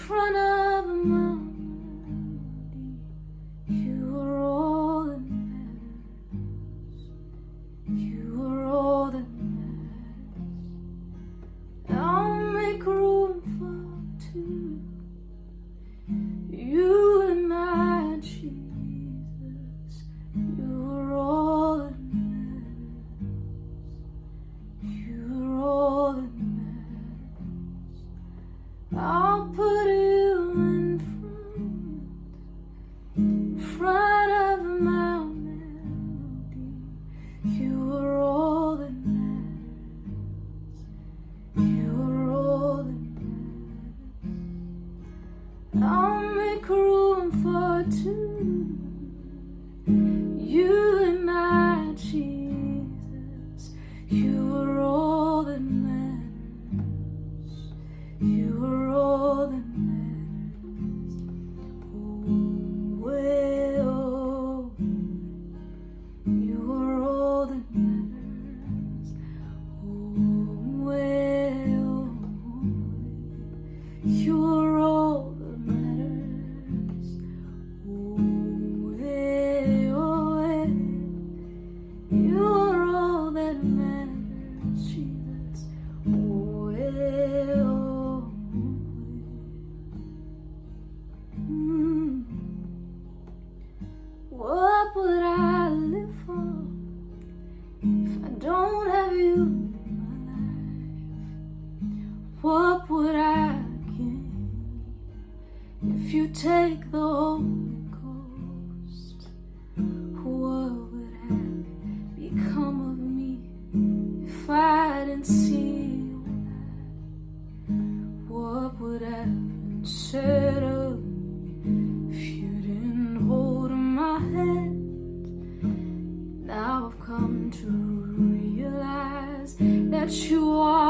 front of a melody. You are all that matters. You are all that matters. I'll make room for two. You and I, Jesus. You are all that matters. You are all that matters. I'll put you in front of my melody. You are all that matters. You are all that matters. I'll make room for two. You and I, Jesus. You are all that matters. You are all that matters. Oh, you are all that matters. Oh, you are all that matters. You are all that matters, Jesus. What would I live for if I don't have you in my life? What would I gain if you take the Holy Ghost? What would have become of me if I didn't see your light? What would have been said of me if you didn't hold my hand? Now I've come to realize that you are